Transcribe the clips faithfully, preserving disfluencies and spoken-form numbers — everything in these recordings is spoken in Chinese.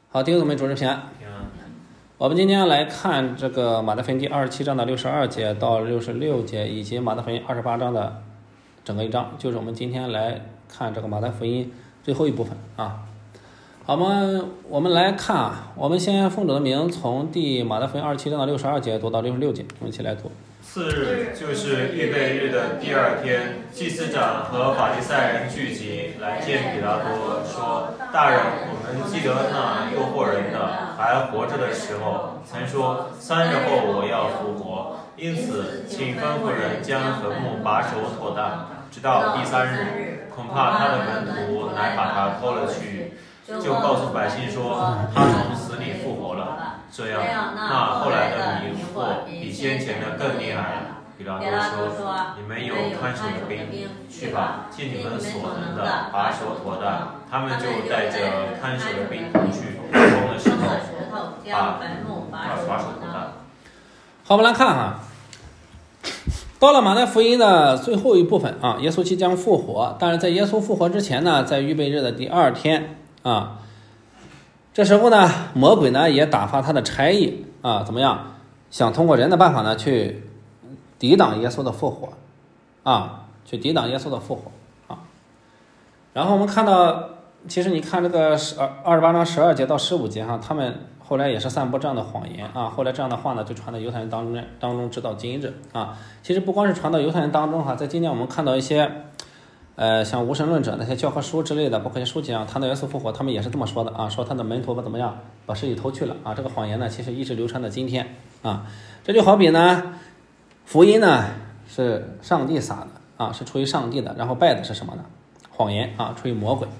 好，弟兄姊妹，主日平安。我们今天来看这个马太福音第二十七章的六十二节到六十六节，以及马太福音二十八章的整个一章，就是我们今天来看这个马太福音最后一部分啊。好，我们我们来看啊，我们先奉主的名从第马太福音二十七章的六十二节读到六十六节，我们一起来读。 次日，就是预备日的第二天，祭司长和法利赛人聚集来见彼拉多，说：“大人，我们记得那诱惑人的还活着的时候，曾说三日后我要复活。因此，请吩咐人将坟墓把守妥当，直到第三日。恐怕他的门徒来把他偷了去，就告诉百姓说他从死里复活了。这样，那后来的迷惑比先前的更厉害了。”彼拉多说：“你们有看守的兵，去吧，尽你们所能的把守妥当。”他们就带着看守的兵同去，封了石头，把坟墓把守妥当。 好，我们来看哈，到了马太福音的最后一部分啊，耶稣即将复活，但是在耶稣复活之前呢，在预备日的第二天啊，这时候呢，魔鬼呢也打发他的差役啊，怎么样，想通过人的办法呢去抵挡耶稣的复活啊，去抵挡耶稣的复活啊。然后我们看到，其实你看这个二十八章十二节到十五节哈，他们后来也是散布这样的谎言啊，后来这样的话呢就传到犹太人当中当中直到今日啊。其实不光是传到犹太人当中哈，在今天我们看到一些呃像无神论者那些教科书之类的，包括一些书籍上谈到耶稣复活，他们也是这么说的啊，说他的门徒不怎么样，把尸体偷去了啊。这个谎言呢，其实一直流传到今天啊。这就好比呢，福音呢是上帝撒的啊，是出于上帝的，然后拜的是什么呢？谎言啊，出于魔鬼。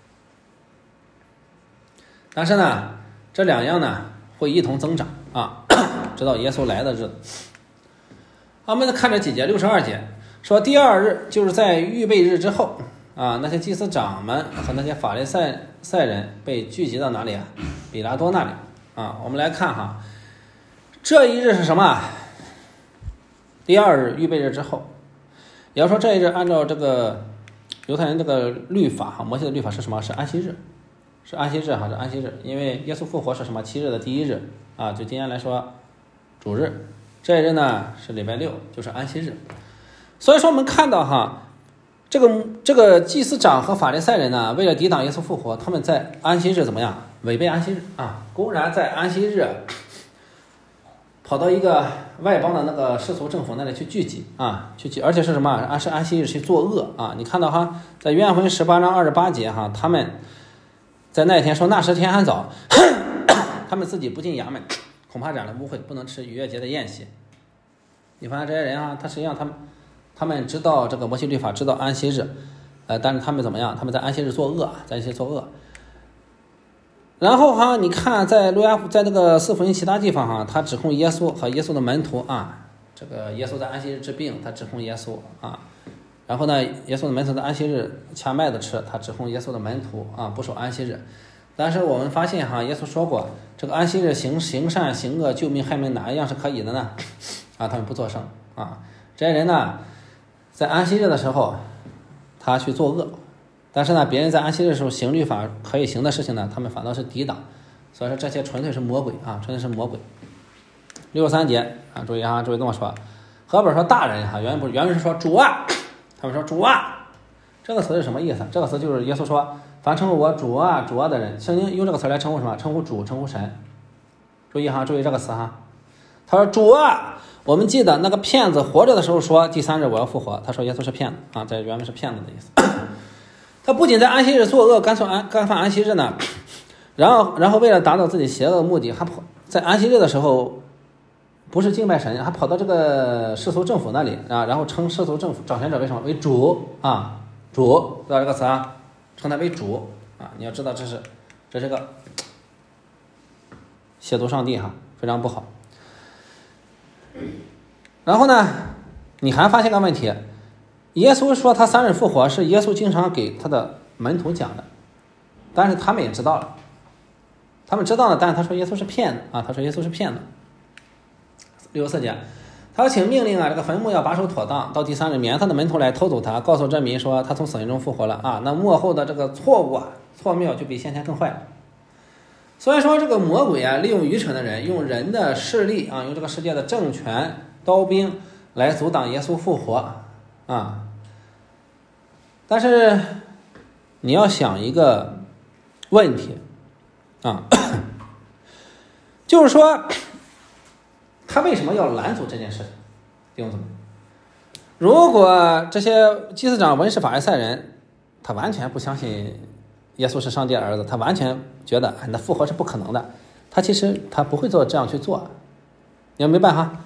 但是呢，这两样呢会一同增长啊，直到耶稣来的日子。我们看这几节，六十二节说，第二日就是在预备日之后啊，那些祭司长们和那些法利赛赛人被聚集到哪里啊？彼拉多那里啊。我们来看哈，这一日是什么？第二日预备日之后，也要说这一日按照这个犹太人这个律法哈，摩西的律法是什么？是安息日。是安息日哈，是安息日，因为耶稣复活是什么？七日的第一日啊，就今天来说，主日。这一日呢是礼拜六，就是安息日。所以说我们看到哈，这个这个祭司长和法利赛人呢，为了抵挡耶稣复活，他们在安息日怎么样？违背安息日啊，公然在安息日跑到一个外邦的那个世俗政府那里去聚集啊，去聚，而且是什么？安是安息日去作恶啊！你看到哈，在约翰福音十八章二十八节哈，他们在那一天说，那时天还早，他们自己不进衙门，恐怕染了污秽，不能吃逾越节的宴席。你发现这些人啊，他实际上他们他们知道这个摩西律法，知道安息日，呃，但是他们怎么样？他们在安息日作恶，在安息日作恶。然后哈，你看在路加在那个四福音其他地方哈，他指控耶稣和耶稣的门徒啊，这个耶稣在安息日治病，他指控耶稣啊。然后呢，耶稣的门徒在安息日掐麦子吃，他指控耶稣的门徒啊不守安息日。但是我们发现哈，耶稣说过，这个安息日行行善行恶救命害命哪一样是可以的呢？啊，他们不作声啊。这些人呢，在安息日的时候，他去作恶，但是呢，别人在安息日的时候行律法可以行的事情呢，他们反倒是抵挡。所以说这些纯粹是魔鬼啊，纯粹是魔鬼。六十三节啊，注意啊，注意这么说，和本说大人哈，原不原文是说主啊。他们说主啊，这个词是什么意思？这个词就是耶稣说，凡称呼我主啊主啊的人，圣经用这个词来称呼什么？称呼主，称呼神。注意哈，注意这个词哈。他说主啊，我们记得那个骗子活着的时候说第三日我要复活，他说耶稣是骗子啊，在原文是骗子的意思。他不仅在安息日作恶，干犯安干犯安息日呢，然后然后为了达到自己邪恶的目的，还在安息日的时候。不是敬拜神，还跑到这个世俗政府那里啊，然后称世俗政府掌权者为什么？为主啊，主，知道这个词啊，称他为主啊。你要知道这是，这是个亵渎上帝哈，非常不好。然后呢，你还发现个问题，耶稣说他三日复活是耶稣经常给他的门徒讲的，但是他们也知道了，他们知道了，但是他说耶稣是骗子啊，他说耶稣是骗子。六十四节，他要请命令啊，这个坟墓要把守妥当，到第三日免他的门徒来偷走他，告诉这民说他从死人中复活了啊。那幕后的这个错误啊，错谬就比先前更坏了。 所以说这个魔鬼啊，利用愚蠢的人，用人的势力啊，用这个世界的政权、刀兵来阻挡耶稣复活啊。但是你要想一个问题啊，就是说他为什么要拦阻这件事情？弟兄姊妹，如果这些祭司长、文士、法利赛人，他完全不相信耶稣是上帝的儿子，他完全觉得哎，那复活是不可能的，他其实他不会做这样去做。你要明白哈，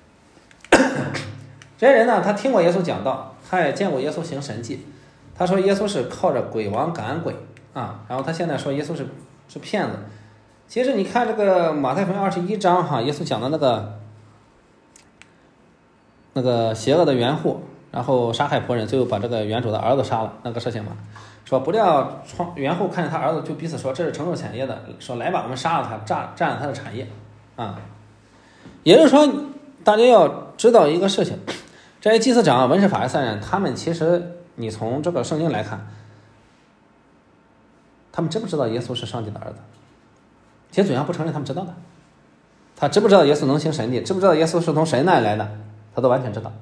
这些人呢，他听过耶稣讲道，他也见过耶稣行神迹，他说耶稣是靠着鬼王赶鬼啊，然后他现在说耶稣是是骗子。其实你看这个马太福音二十一章哈，耶稣讲的那个那个邪恶的园户，然后杀害仆人，最后把这个园主的儿子杀了那个事情嘛，说不料园户看见他儿子就彼此说这是承受产业的，说来吧，我们杀了他，占占了他的产业啊。也就是说大家要知道一个事情，这些祭司长、文士、法利赛人，他们其实你从这个圣经来看，他们知不知道耶稣是上帝的儿子？其实嘴上不承认，他们知道的。他知不知道耶稣能行神迹？知不知道耶稣是从神那里来的？他都完全知道。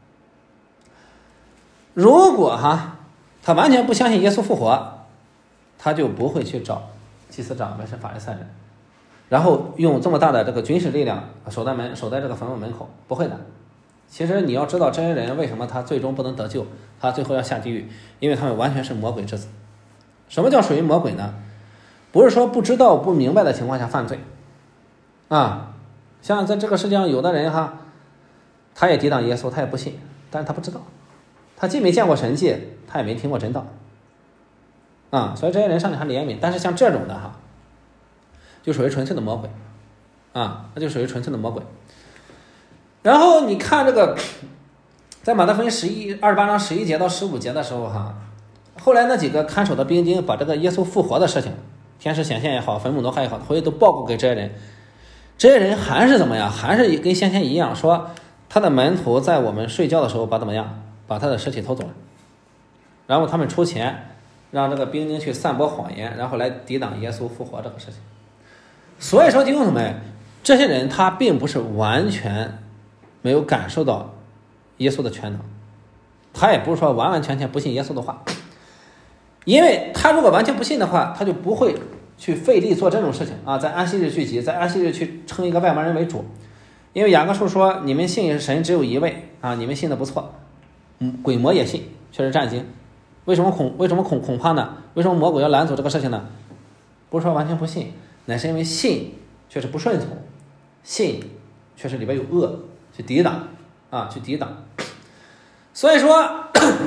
如果哈他完全不相信耶稣复活，他就不会去找祭司长、文士、法利赛人，然后用这么大的这个军事力量守在门守在这个坟墓门口，不会的。其实你要知道这些人为什么他最终不能得救，他最后要下地狱，因为他们完全是魔鬼之子。什么叫属于魔鬼呢？不是说不知道不明白的情况下犯罪啊，像在这个世界上有的人哈，他也抵挡耶稣，他也不信，但是他不知道，他既没见过神迹，他也没听过真道啊，所以这些人上帝还怜悯。但是像这种的哈，就属于纯粹的魔鬼啊，那就属于纯粹的魔鬼。然后你看这个在马太福音十一二十八章十一节到十五节的时候哈，后来那几个看守的兵丁把这个耶稣复活的事情，天使显现也好，坟墓挪开也好，回去都报告给这些人，这些人还是怎么样，还是跟先前一样，说他的门徒在我们睡觉的时候把怎么样，把他的尸体偷走了，然后他们出钱让这个兵丁去散播谎言，然后来抵挡耶稣复活这个事情。所以说弟兄姊妹，这些人他并不是完全没有感受到耶稣的全能，他也不是说完完全全不信耶稣的话，因为他如果完全不信的话，他就不会去费力做这种事情啊，在安息日聚集，在安息日去称一个外邦人为主。因为雅各书说你们信神只有一位啊，你们信的不错，嗯，鬼魔也信，确实战惊。为什么恐为什么恐恐怕呢？为什么魔鬼要拦阻这个事情呢？不是说完全不信，乃是因为信确实不顺从，信确实里边有恶，去抵挡啊，去抵挡。所以说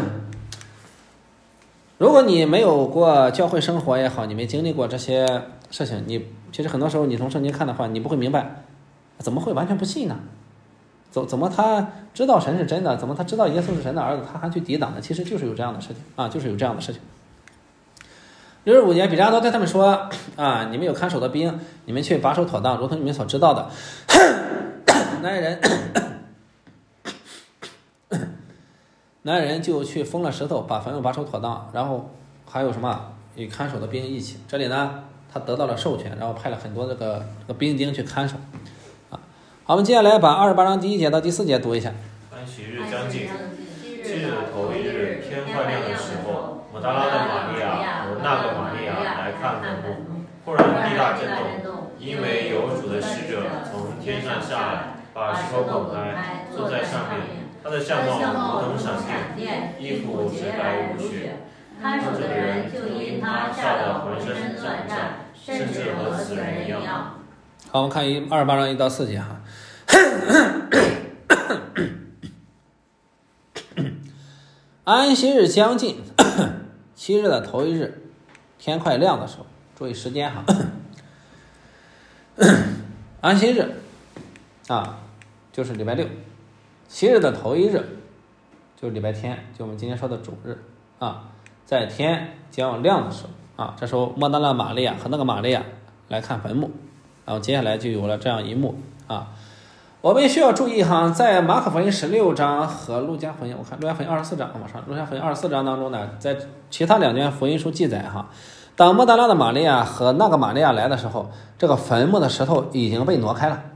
如果你没有过教会生活也好，你没经历过这些事情，你其实很多时候你从圣经看的话，你不会明白怎么会完全不信呢？怎怎么他知道神是真的，怎么他知道耶稣是神的儿子，他还去抵挡呢？其实就是有这样的事情啊，就是有这样的事情。六十五节，比拉多对他们说啊，你们有看守的兵，你们去把守妥当，如同你们所知道的。那人那人就去封了石头，把坟墓把守妥当，然后还有什么与看守的兵一起。这里呢，他得到了授权，然后派了很多这个这个兵丁去看守。啊，好，我们接下来把二十八章第一节到第四节读一下。 安息日将近，七日的头一日，天快亮的时候，抹大拉的玛利亚和那个玛利亚来看坟墓，忽然地大震动，因为有主的使者从天上下来，把石头滚开，坐在上面。他的相貌如同闪电，衣服洁白无血。看守的人就因他吓得浑身战战，甚至和死人一样。 好，我们看一二十八章一到四节哈。安息日将近，七日的头一日，天快亮的时候，注意时间哈。安息日啊，就是礼拜六。七日的头一日就是礼拜天，就我们今天说的主日啊，在天将要亮的时候啊，这时候抹大拉玛利亚和那个玛利亚来看坟墓，然后接下来就有了这样一幕啊。我们需要注意哈，在马可福音十六章和路加福音，我看路加福音二十四章，往上路加福音二十四章当中呢，在其他两卷福音书记载哈， 当莫大拉的玛利亚和那个玛利亚来的时候，这个坟墓的石头已经被挪开了。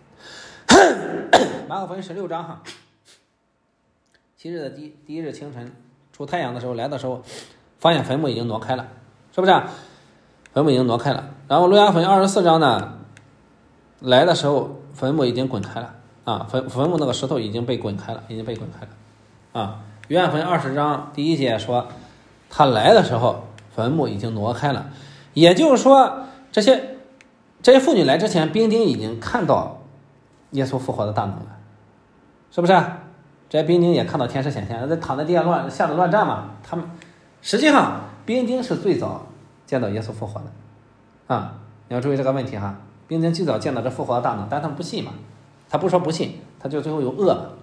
马可福音十六章哈，七日的第第一日清晨出太阳的时候来的时候，发现坟墓已经挪开了，是不是、啊？坟墓已经挪开了。然后路加福音二十四章呢，来的时候坟墓已经滚开了啊，坟坟墓那个石头已经被滚开了，已经被滚开了啊。约翰福音二十章第一节说，他来的时候坟墓已经挪开了，也就是说，这些这些妇女来之前，兵丁已经看到耶稣复活的大能了，是不是？这些兵丁也看到天使显现，在躺在地下乱吓得乱战嘛。他们实际上兵丁是最早见到耶稣复活的啊，你要注意这个问题哈。兵丁最早见到这复活的大能，但他们不信嘛，他不说不信，他就最后有恶了。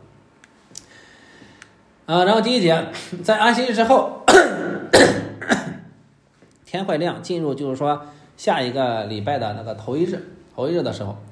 啊，然后第一节，在安息日之后，天快亮，进入就是说下一个礼拜的那个头一日，头一日的时候，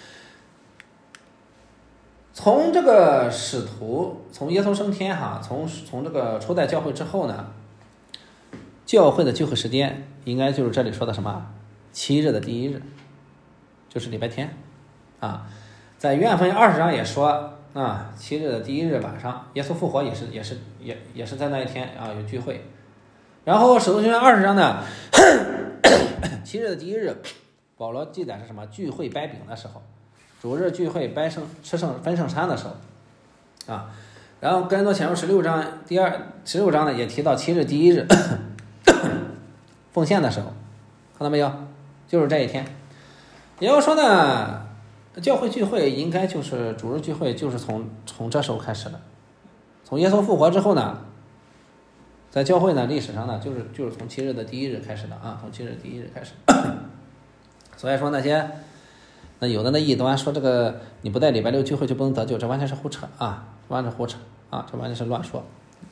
从这个使徒，从耶稣升天哈，从从这个初代教会之后呢，教会的聚会时间应该就是这里说的什么七日的第一日，就是礼拜天啊。在约翰福音二十章也说啊，七日的第一日晚上，耶稣复活也是也是也也是在那一天啊有聚会。然后使徒行传二十章呢，七日的第一日，保罗记载是什么？聚会掰饼的时候，主日聚会掰圣吃圣分圣餐的时候啊。然后跟着前面十六章第二十六章呢也提到七日第一日奉献的时候，看到没有？就是这一天。也就是说呢，教会聚会应该就是主日聚会，就是从从这时候开始的。从耶稣复活之后呢，在教会呢历史上呢，就是就是从七日的第一日开始的啊，从七日第一日开始。所以说那些那有的那异端说这个你不在礼拜六聚会就不能得救，这完全是胡扯啊，完全是胡扯啊，这完全是乱说。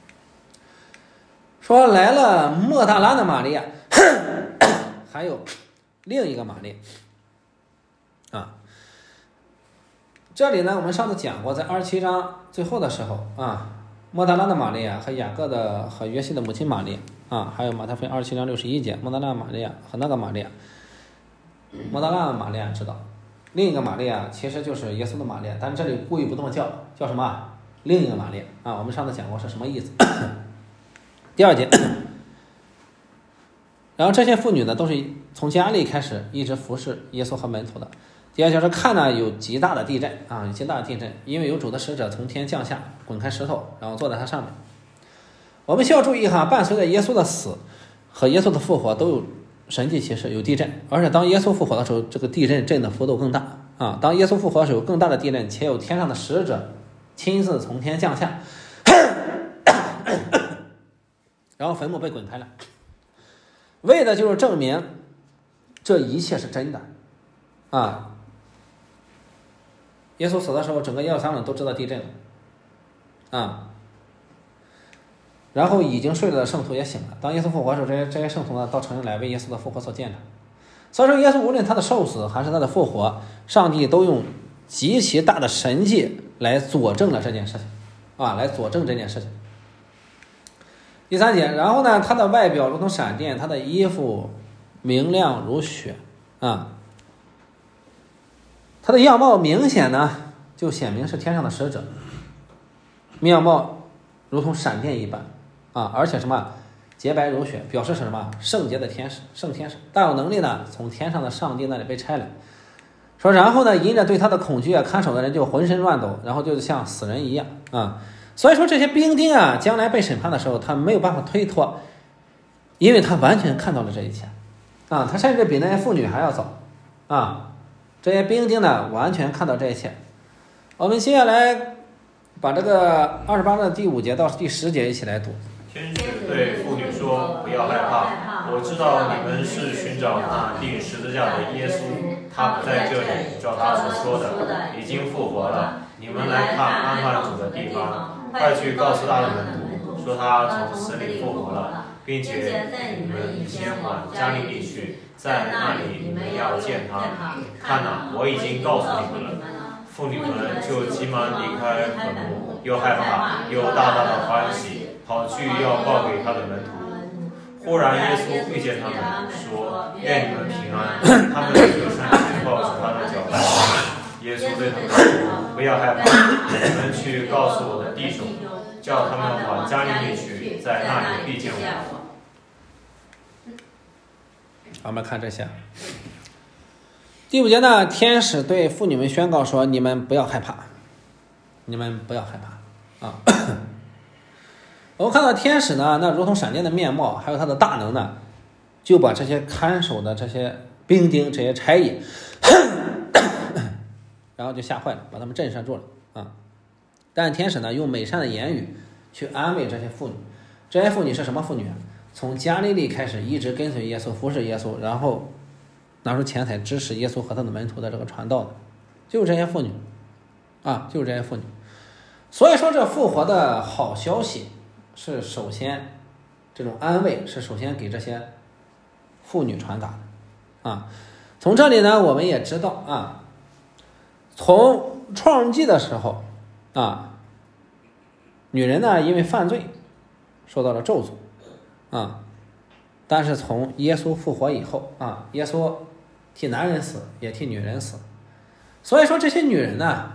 说来了莫大拉的玛利亚，还有另一个玛利啊。这里呢，我们上次讲过，在二十七章最后的时候啊，莫大拉的玛利亚和雅各的和约西的母亲玛利亚啊，还有马太福音二十七章六十一节，莫大拉玛利亚和那个玛利亚，莫大拉的玛利亚知道，另一个玛利亚其实就是耶稣的玛利亚，但是这里故意不这么叫，叫什么？另一个玛利亚啊，我们上次讲过是什么意思。第二节，然后这些妇女呢，都是从加利开始一直服侍耶稣和门徒的。第二就是看呢有极大的地震啊，有极大的地震，因为有主的使者从天降下，滚开石头，然后坐在它上面。我们需要注意哈，伴随着耶稣的死和耶稣的复活都有神迹奇事，有地震，而且当耶稣复活的时候，这个地震震的幅度更大啊。当耶稣复活的时候，有更大的地震，且有天上的使者亲自从天降下，然后坟墓被滚开了，为的就是证明这一切是真的啊。耶稣死的时候，整个耶路撒冷都知道地震了啊。然后已经睡了的圣徒也醒了。当耶稣复活的时候，这些这些圣徒呢，到城里来为耶稣的复活所见证。所以说，耶稣无论他的受死还是他的复活，上帝都用极其大的神迹来佐证了这件事情啊，来佐证这件事情。第三节，然后呢，他的外表如同闪电，他的衣服明亮如雪啊。他的样貌明显呢，就显明是天上的使者，面貌如同闪电一般啊，而且什么洁白如雪，表示是什么圣洁的天使，圣天使，大有能力呢，从天上的上帝那里被差来。说然后呢，因着对他的恐惧啊，看守的人就浑身乱抖，然后就像死人一样啊。所以说这些兵丁啊，将来被审判的时候，他没有办法推脱，因为他完全看到了这一切啊，他甚至比那些妇女还要早啊。这些兵丁呢，完全看到这一切。我们接下来把这个二十八章的第五节到第十节一起来读。 天使对妇女说：“不要害怕，我知道你们是寻找那钉十字架的耶稣，他不在这里，照他所说的，已经复活了。你们来看安放主的地方，快去告诉他的门徒，说他从死里复活了，并且你们先往加利利去，在那里你们要见他。看哪，我已经告诉你们了。”妇女们就急忙离开坟墓，又害怕又大大的欢喜，跑去要报给他的门徒。 忽然耶稣遇见他们，说：“愿你们平安。”他们立刻上前抱住他的脚来。耶稣对他们说：“不要害怕，你们去告诉我的弟兄，叫他们往加利利去，在那里必见我。” 我们看这些。第五节呢，天使对妇女们宣告说：“你们不要害怕，你们不要害怕啊！”我们看到天使呢，那如同闪电的面貌，还有他的大能呢，就把这些看守的这些兵丁、这些差役，然后就吓坏了，把他们震慑住了啊！但天使呢，用美善的言语去安慰这些妇女。这些妇女是什么妇女？从加利利开始，一直跟随耶稣，服侍耶稣，然后拿出钱财支持耶稣和他的门徒的这个传道的，就是这些妇女啊，就是这些妇女。所以说，这复活的好消息是首先，这种安慰是首先给这些妇女传达的啊。从这里呢，我们也知道啊，从创纪的时候啊，女人呢因为犯罪受到了咒诅啊，但是从耶稣复活以后啊，耶稣替男人死，也替女人死，所以说这些女人呢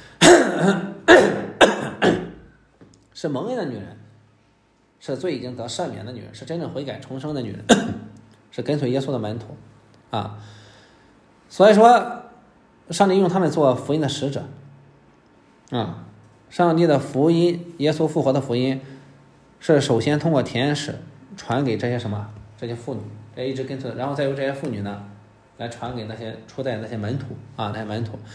是蒙恩的女人，是罪已经得赦免的女人，是真正悔改重生的女人，是跟随耶稣的门徒啊。所以说上帝用他们做福音的使者啊，上帝的福音，耶稣复活的福音是首先通过天使传给这些什么这些妇女，这一直跟随，然后再由这些妇女呢来传给那些初代那些门徒啊，那些门徒。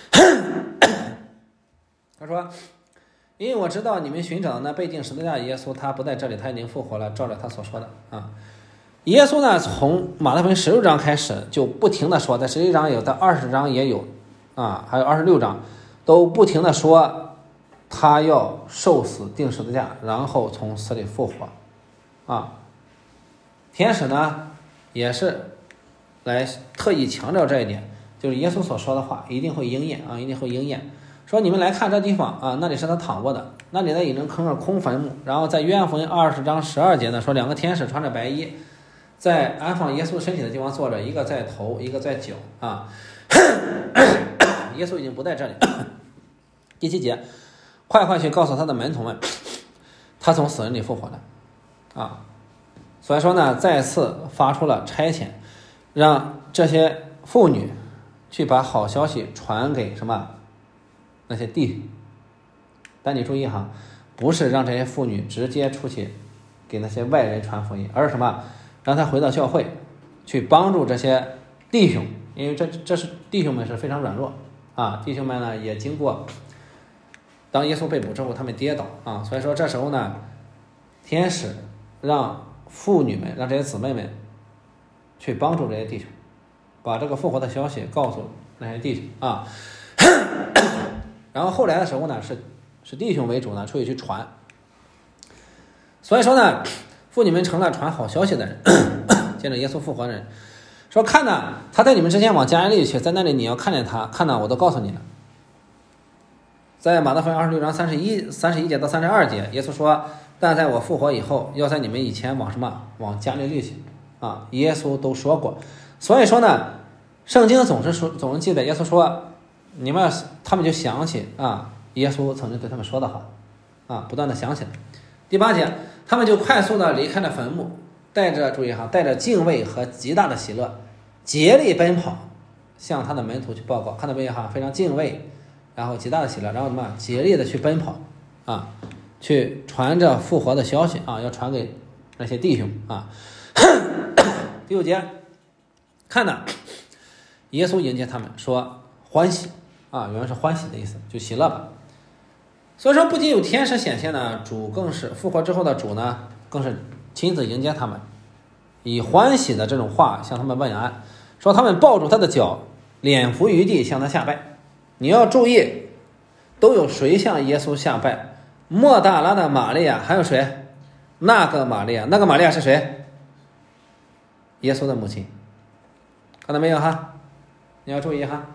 他说，因为我知道你们寻找的那被钉十字架的耶稣，他不在这里，他已经复活了，照着他所说的啊。耶稣呢，从马太福音十六章开始就不停的说，在十一章有，在二十章也有啊，还有二十六章都不停的说他要受死钉十字架，然后从死里复活啊。天使呢也是来特意强调这一点，就是耶稣所说的话一定会应验啊，一定会应验。说你们来看这地方啊，那里是他躺过的，那里呢已经坑了空坟墓。然后在约翰福音二十章十二节呢说，两个天使穿着白衣，在安放耶稣身体的地方坐着，一个在头，一个在脚啊。耶稣已经不在这里。第七节，快快去告诉他的门徒们，他从死人里复活了啊。所以说呢，再次发出了差遣，让这些妇女去把好消息传给什么那些弟兄。但你注意哈，不是让这些妇女直接出去给那些外人传福音，而是什么？让他回到教会去帮助这些弟兄，因为这这是弟兄们是非常软弱啊，弟兄们呢也经过当耶稣被捕之后，他们跌倒啊，所以说这时候呢，天使让妇女们，让这些姊妹们去帮助这些弟兄，把这个复活的消息告诉那些弟兄啊。然后后来的时候呢，是是弟兄为主呢，出去去传。所以说呢，妇女们成了传好消息的人，见着耶稣复活的人，说看呐，他在你们之前往加利利去，在那里你要看见他，看呐，我都告诉你了。在马太福音二十六章三十一三十一节到三十二节，耶稣说，但在我复活以后，要在你们以前往什么往加利利去啊，耶稣都说过。所以说呢，圣经总是说总是记载耶稣说，你们他们就想起啊耶稣曾经对他们说的话啊，不断的想起来。第八节，他们就快速的离开了坟墓，带着注意哈，带着敬畏和极大的喜乐，竭力奔跑，向他的门徒去报告。看到没有哈，非常敬畏，然后极大的喜乐，然后什么竭力的去奔跑啊，去传着复活的消息啊，要传给那些弟兄啊。第九节，看呐，耶稣迎接他们说欢喜啊，原来是欢喜的意思，就喜乐吧。所以说不仅有天使显现呢，主更是复活之后的主呢，更是亲自迎接他们，以欢喜的这种话向他们问安，说他们抱住他的脚，脸伏于地向他下拜。你要注意，都有谁向耶稣下拜？莫大拉的玛利亚，还有谁？那个玛利亚，那个玛利亚是谁？耶稣的母亲。看到没有哈？你要注意哈。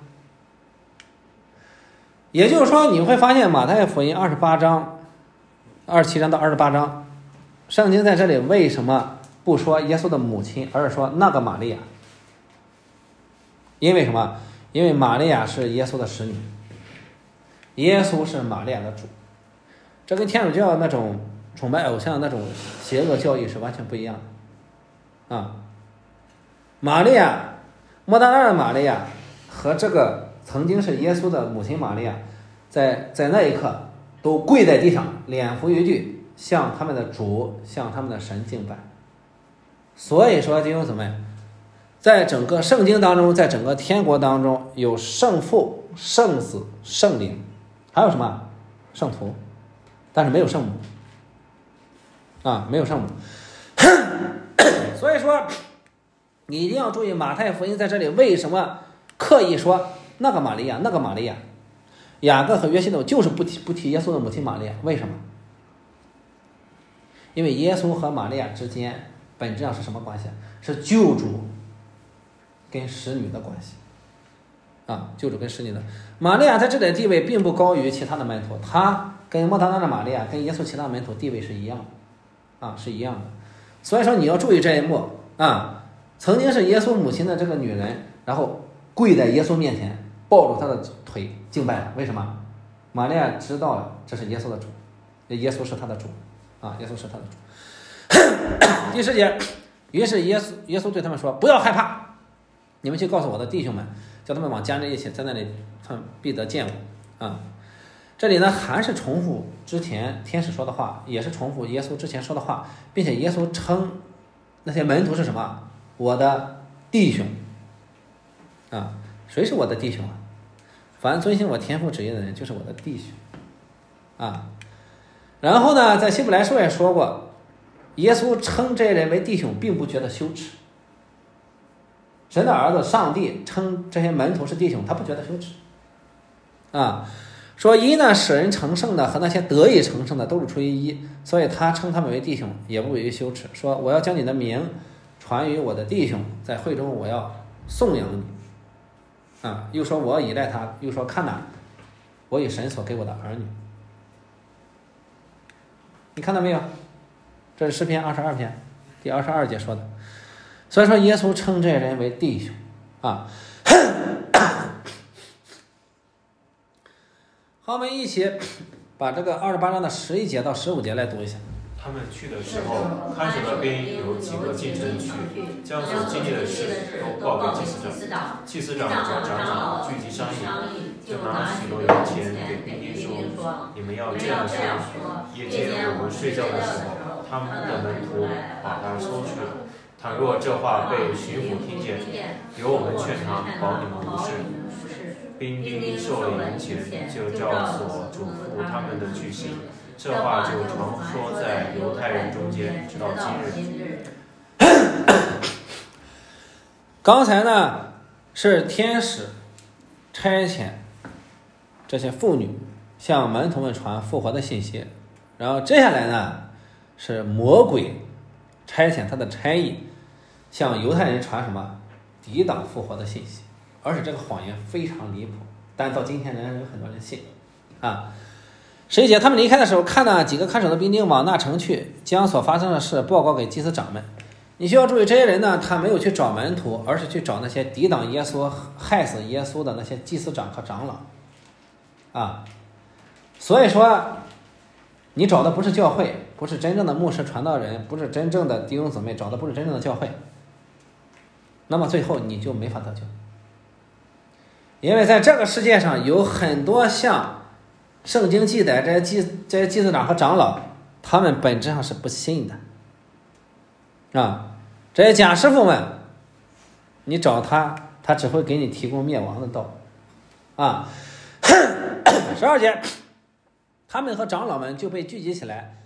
也就是说，你会发现马太福音二十八章、二十七章到二十八章，圣经在这里为什么不说耶稣的母亲，而是说那个玛利亚。因为什么？因为玛利亚是耶稣的使女，耶稣是玛利亚的主。这跟天主教那种崇拜偶像那种邪恶教义是完全不一样的啊！玛利亚，莫大拉的玛利亚和这个曾经是耶稣的母亲玛利亚，在在那一刻都跪在地上，脸伏于地，向他们的主，向他们的神敬拜。所以说弟兄姊妹，在整个圣经当中，在整个天国当中，有圣父、圣子、圣灵，还有什么圣徒，但是没有圣母啊，没有圣母。所以说你一定要注意马太福音在这里为什么刻意说那个玛利亚，那个玛利亚。雅各和约西斗就是不提不提耶稣的母亲玛利亚，为什么？因为耶稣和玛利亚之间本质上是什么关系？是救主跟使女的关系啊，救主跟使女的。玛利亚在这里的地位并不高于其他的门徒，她跟莫大拉的玛利亚跟耶稣其他门徒地位是一样的啊，是一样的。所以说你要注意这一幕啊，曾经是耶稣母亲的这个女人，然后跪在耶稣面前，抱住他的腿敬拜了。为什么？玛利亚知道了这是耶稣的主，耶稣是他的主啊，耶稣是他的主。第十节，于是耶稣耶稣对他们说：“不要害怕，你们去告诉我的弟兄们，叫他们往加利利去，在那里他们必得见我。”啊，这里呢还是重复之前天使说的话，也是重复耶稣之前说的话，并且耶稣称那些门徒是什么？我的弟兄啊，谁是我的弟兄啊？凡遵行我天父旨意的人，就是我的弟兄啊。然后呢，在希伯来书也说过，耶稣称这些人为弟兄，并不觉得羞耻。神的儿子上帝称这些门徒是弟兄，他不觉得羞耻啊。说一呢，使人成圣的和那些得以成圣的都是出于一，所以他称他们为弟兄，也不为羞耻。说我要将你的名传于我的弟兄，在会中我要颂扬你啊。又说我要依赖他，又说看哪，我以神所给我的儿女。你看到没有？这是诗篇二十二篇第二十二节说的。所以说耶稣称这些人为弟兄啊。好，我们一起把这个二十八章的十一节到十五节来读一下。 他们去的时候，看守的兵有几个进城去，将所经历的事都报给祭司长。祭司长和长长聚集商议，就拿许多银钱给兵丁说：“你们要这样说，夜间我们睡觉的时候，他们的门徒把他收去了。倘若这话被巡抚听见，由我们劝他，保你们无事。”兵丁受了银钱，就照所嘱咐他们的去行。这话就常说在犹太人中间，直到今日。 刚才呢是天使差遣这些妇女向门徒们传复活的信息，然后接下来呢是魔鬼差遣他的差役向犹太人传什么抵挡复活的信息，而且这个谎言非常离谱，但到今天仍然有很多人信啊。十一节，他们离开的时候，看到几个看守的兵丁往那城去，将所发生的事报告给祭司长们。你需要注意，这些人呢，他没有去找门徒，而是去找那些抵挡耶稣、害死耶稣的那些祭司长和长老啊。所以说，你找的不是教会，不是真正的牧师传道人，不是真正的弟兄姊妹，找的不是真正的教会，那么最后你就没法得救。因为在这个世界上有很多像圣经记载这些祭这些祭司长和长老，他们本质上是不信的啊。这些假师傅们，你找他，他只会给你提供灭亡的道啊。十二节，他们和长老们就被聚集起来，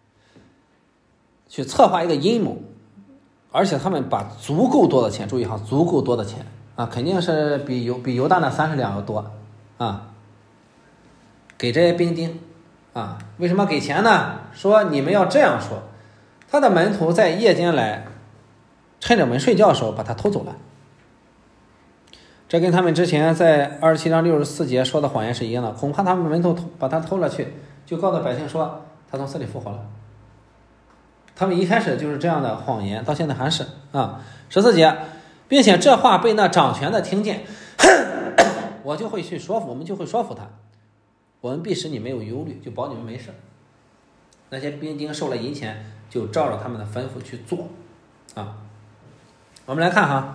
去策划一个阴谋，而且他们把足够多的钱，注意哈，足够多的钱啊，肯定是比犹比犹大那三十两要多啊。给这些兵丁啊，为什么给钱呢？说你们要这样说，他的门徒在夜间来，趁着我们睡觉的时候把他偷走了。这跟他们之前在二十七章六十四节说的谎言是一样的，恐怕他们门徒把他偷了去，就告诉百姓说他从死里复活了他们一开始就是这样的谎言，到现在还是啊。十四节，并且这话被那掌权的听见，我就会去说服，我们就会说服他，我们必使你没有忧虑，就保你们没事。那些兵丁受了银钱，就照着他们的吩咐去做啊。我们来看哈，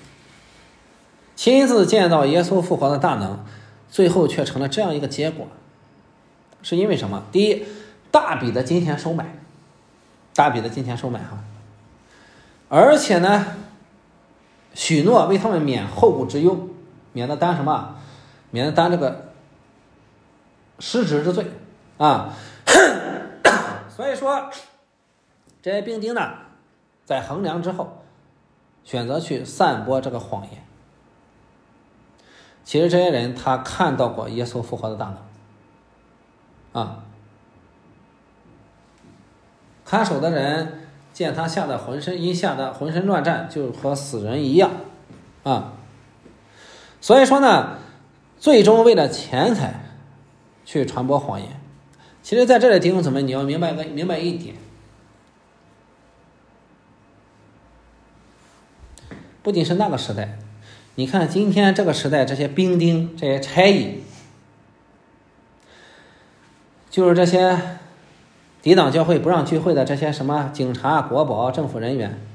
亲自见到耶稣复活的大能，最后却成了这样一个结果，是因为什么？第一，大笔的金钱收买，大笔的金钱收买哈，而且呢，许诺为他们免后顾之忧，免得担什么？免得担这个失职之罪啊。所以说，这些兵丁呢，在衡量之后，选择去散播这个谎言。其实这些人他看到过耶稣复活的大能啊，看守的人见他吓得浑身一吓得浑身乱颤，就和死人一样啊。所以说呢，最终为了钱财去传播谎言。其实在这里弟兄姊妹，你要明白个明白一点，不仅是那个时代，你看今天这个时代，这些兵丁、这些差役，就是这些抵挡教会不让聚会的这些什么警察、国保、政府人员，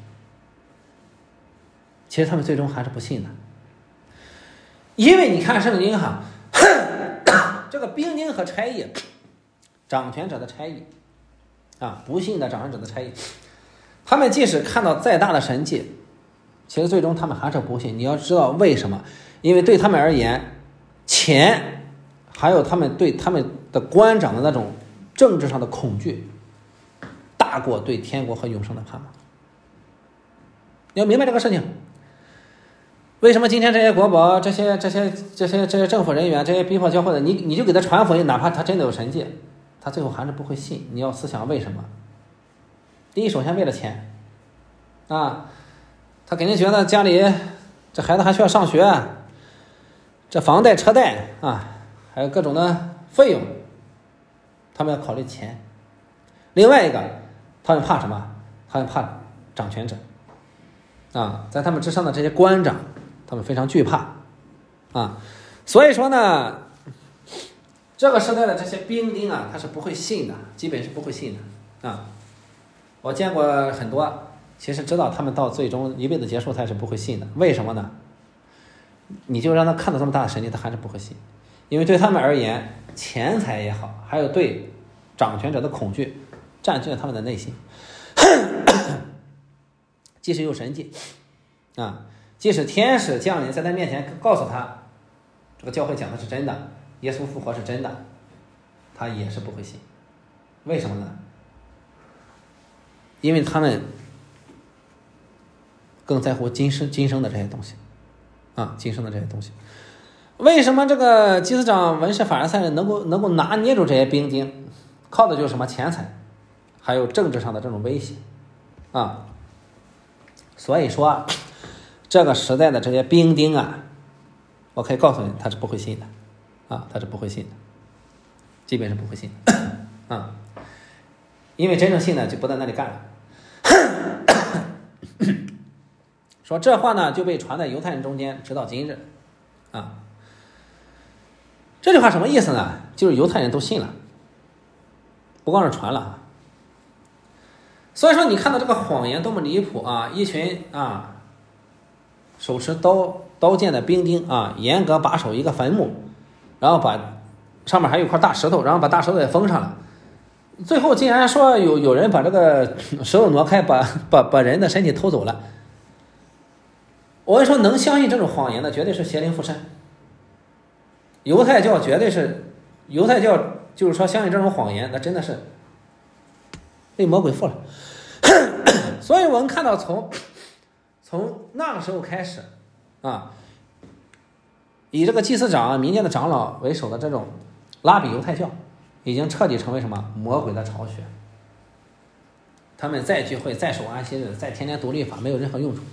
其实他们最终还是不信的。因为你看圣经哈，这个兵丁和差役，掌权者的差役啊，不信的掌权者的差役，他们即使看到再大的神迹，其实最终他们还是不信。你要知道为什么？因为对他们而言，钱还有他们对他们的官长的那种政治上的恐惧，大过对天国和永生的盼望。你要明白这个事情。为什么今天这些国宝、这些这些这些这些政府人员、这些逼迫教会的，你你就给他传福音，哪怕他真的有神迹，他最后还是不会信。你要思想为什么？第一，首先为了钱啊，他肯定觉得家里这孩子还需要上学，这房贷车贷啊，还有各种的费用，他们要考虑钱。另外一个，他们怕什么？他们怕掌权者啊，在他们之上的这些官长，他们非常惧怕啊。所以说呢，这个时代的这些兵丁啊，他是不会信的，基本是不会信的啊。我见过很多，其实知道他们到最终一辈子结束，他是不会信的。为什么呢？你就让他看到这么大的神迹，他还是不会信，因为对他们而言，钱财也好，还有对掌权者的恐惧，占据了他们的内心。即使有神迹啊，即使天使降临在他面前告诉他，这个教会讲的是真的，耶稣复活是真的，他也是不会信。为什么呢？因为他们更在乎今生今生的这些东西啊，今生的这些东西。为什么这个祭司长、文士、法利赛人能够能够拿捏住这些兵丁？靠的就是什么？钱财，还有政治上的这种威胁啊。所以说，这个时代的这些兵丁啊，我可以告诉你，他是不会信的啊，他是不会信的，基本是不会信的啊，因为真正信的就不在那里干了。说这话呢，就被传在犹太人中间，直到今日啊。这句话什么意思呢？就是犹太人都信了，不光是传了啊。所以说，你看到这个谎言多么离谱啊！一群啊手持刀刀剑的兵丁啊，严格把守一个坟墓，然后把上面还有一块大石头，然后把大石头也封上了。最后竟然说有有人把这个石头挪开，把把把人的身体偷走了。我跟你说，能相信这种谎言的，绝对是邪灵附身。犹太教绝对是，犹太教就是说相信这种谎言，那真的是被魔鬼附了。所以我们看到从从那个时候开始啊，以这个祭司长、民间的长老为首的这种拉比犹太教，已经彻底成为什么魔鬼的巢穴。他们再聚会、再守安息日、再天天读律法，没有任何用处。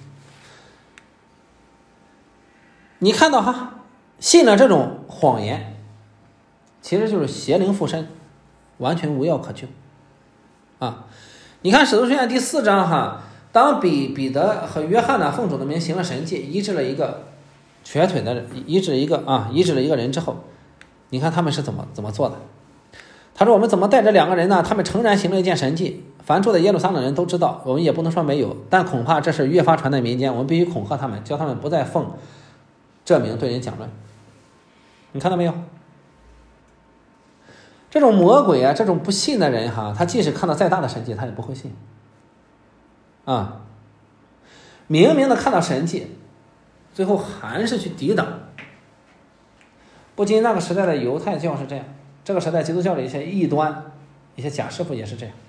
你看到哈，信了这种谎言，其实就是邪灵附身，完全无药可救啊！ 你看使徒行传第四章哈，当彼彼得和约翰呢奉主的名行了神迹，医治了一个瘸腿的人，医治了一个啊医治了一个人之后，你看他们是怎么怎么做的？他说我们怎么带这两个人呢？他们诚然行了一件神迹，凡住在耶路撒冷的人都知道，我们也不能说没有，但恐怕这是越发传在民间，我们必须恐吓他们，叫他们不再奉这名对人讲论。你看到没有？这种魔鬼啊，这种不信的人哈，他即使看到再大的神迹，他也不会信啊。明明的看到神迹，最后还是去抵挡。不仅那个时代的犹太教是这样，这个时代基督教的一些异端、一些假师傅也是这样。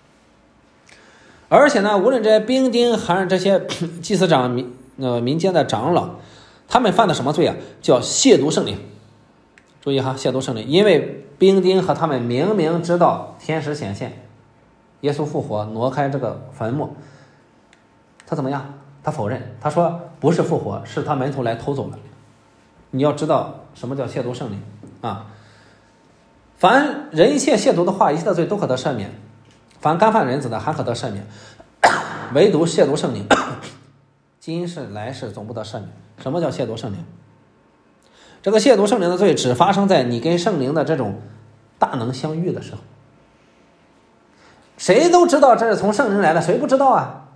而且呢，无论这些兵丁还是这些祭司长、民呃民间的长老，他们犯的什么罪啊？叫亵渎圣灵。注意哈，亵渎圣灵，因为兵丁和他们明明知道天使显现，耶稣复活，挪开这个坟墓，他怎么样？他否认，他说不是复活，是他门徒来偷走了。你要知道什么叫亵渎圣灵啊？凡人一切亵渎的话，一切的罪都可得赦免；凡干犯人子的，还可得赦免，唯独亵渎圣灵，今世来世总不得赦免。什么叫亵渎圣灵？这个亵渎圣灵的罪只发生在你跟圣灵的这种大能相遇的时候。谁都知道这是从圣灵来的，谁不知道啊？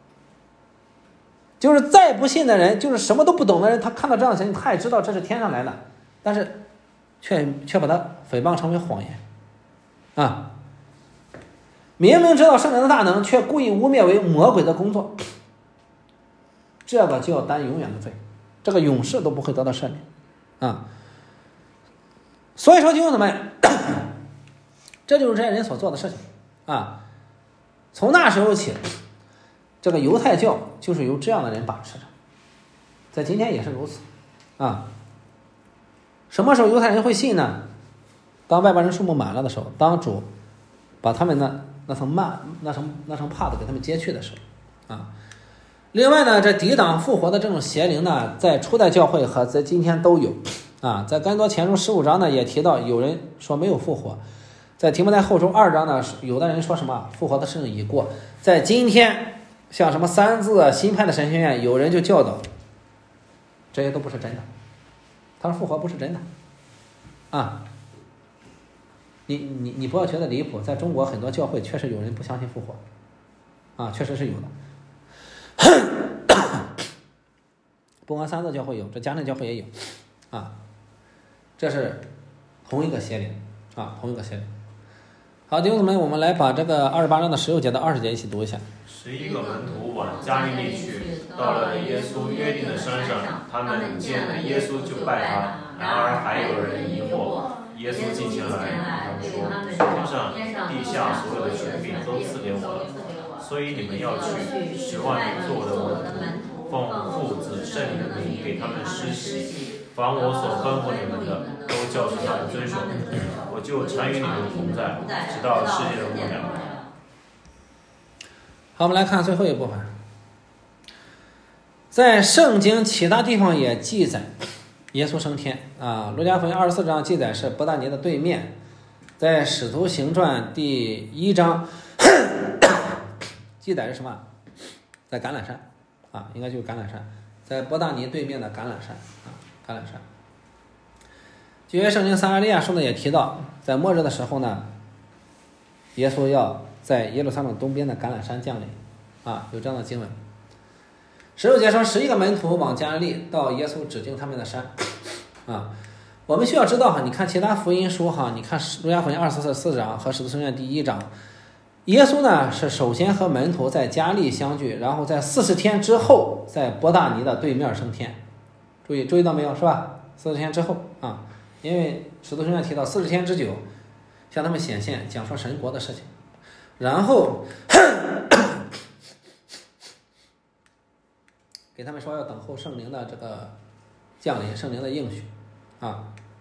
就是再不信的人，就是什么都不懂的人，他看到这样的神，他也知道这是天上来的，但是却却把它诽谤成为谎言啊！明明知道圣灵的大能，却故意污蔑为魔鬼的工作，这个就要担永远的罪，这个永世都不会得到赦免啊！所以说弟兄姊妹，这就是这些人所做的事情啊！从那时候起，这个犹太教就是由这样的人把持着，在今天也是如此啊！什么时候犹太人会信呢？当外邦人数目满了的时候，当主把他们那那层幔那层那层帕子给他们揭去的时候啊！另外呢，这抵挡复活的这种邪灵呢，在初代教会和在今天都有啊。在哥林多前书十五章呢，也提到有人说没有复活；在提摩太后书二章呢，有的人说什么复活的事情已过。在今天，像什么三字啊、新派的神学院，有人就教导这些都不是真的。他说复活不是真的啊！你你你不要觉得离谱，在中国很多教会确实有人不相信复活啊，确实是有的。不光三字教会有，这迦南教会也有啊，这是同一个邪灵啊，同一个邪灵。好，弟兄姊妹，我们来把这个二十八章的十六节到二十节一起读一下。 十一个门徒往加利利去，到了耶稣约定的山上，他们见了耶稣就拜他。然而还有人疑惑。耶稣近前来，他们说：天上地下所有的权柄都赐给我了，所以你们要去，使万民做我的门徒，奉父子圣灵的名给他们施洗，凡我所吩咐你们的，都教训他们遵守。我就常与你们同在，直到世界的末了。 好，我们来看最后一部分。在圣经其他地方也记载耶稣升天啊，路加福音二十四章记载是伯大尼的对面，在使徒行传第一章记载是什么？在橄榄山啊，应该就是橄榄山，在伯大尼对面的橄榄山啊，橄榄山。旧约圣经撒迦利亚书呢也提到，在末日的时候呢，耶稣要在耶路撒冷东边的橄榄山降临啊，有这样的经文。十六节说，十一个门徒往加利利，到耶稣指定他们的山啊。我们需要知道哈，你看其他福音书哈，你看路加福音二十四章和使徒行传第一章，耶稣呢是首先和门徒在加利相聚，然后在四十天之后在伯大尼的对面升天。注意注意到没有，是吧？四十天之后啊，因为使徒行传提到四十天之久向他们显现，讲说神国的事情，然后给他们说要等候圣灵的这个降临，圣灵的应许啊。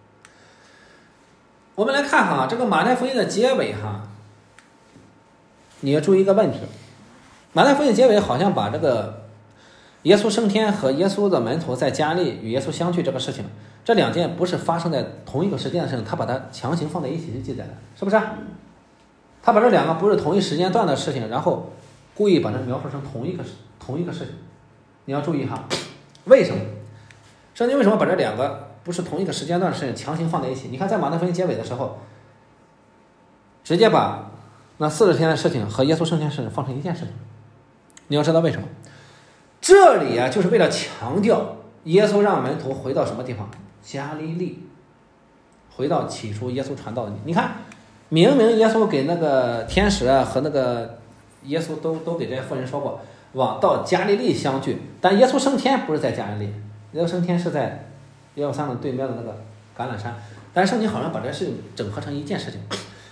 我们来看哈，这个马太福音的结尾哈，你要注意一个问题，马太福音结尾好像把这个耶稣升天和耶稣的门徒在加利与耶稣相聚这个事情，这两件不是发生在同一个时间的事情，他把它强行放在一起去记载的，是不是？ 他把这两个不是同一时间段的事情，然后故意把它描述成同一个同一个事情。你要注意哈，为什么？圣经为什么把这两个不是同一个时间段的事情强行放在一起？你看在马太福音结尾的时候，直接把那四十天的事情和耶稣升天的事情放成一件事情。你要知道为什么？这里啊，就是为了强调耶稣让门徒回到什么地方？加利利，回到起初耶稣传道的地。你看，明明耶稣给那个天使啊和那个耶稣都都给这些妇人说过，往到加利利相聚，但耶稣升天不是在加利利，耶稣升天是在耶路撒冷对面的那个橄榄山。但是圣经好像把这事情整合成一件事情，